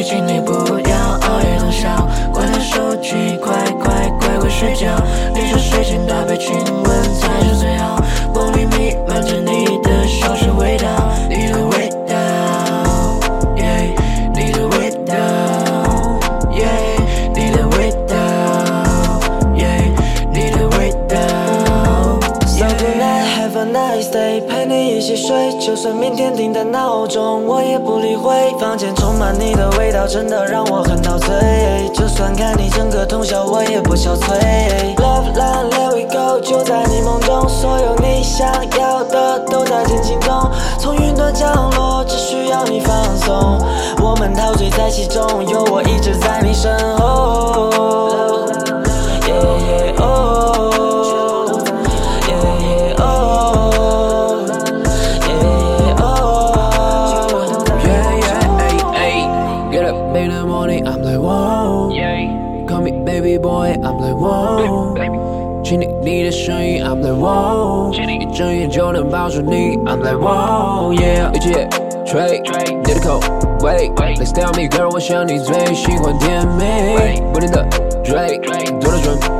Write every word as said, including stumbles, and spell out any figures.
请你不要熬夜通宵，关掉手机，快快乖乖睡觉。你说睡前搭配亲吻才是最好，梦里弥漫着你的香水味道，你的味道， yeah， 你的味道， yeah， 你的味道， yeah， 你的味道。 So good night, have a nice day， 陪你一起睡，就算明天定的闹钟我也不理会。房间充满你的味道，真的让我很陶醉。就算看你整个通宵，我也不憔悴。Love line, let we go， 就在你梦中，所有你想要的都在进行中。从云端降落，只需要你放松，我们陶醉在其中，有我一直在你身后。Yeah, yeah, oh。 Baby boy, I'm like wow， 听你你的声音 I'm like wow， 一睁眼就能抱住你 I'm like wow， yeah， 一切吹你的口味 ，Let's tell me girl， 我想你最喜欢甜美，不停的追，做了准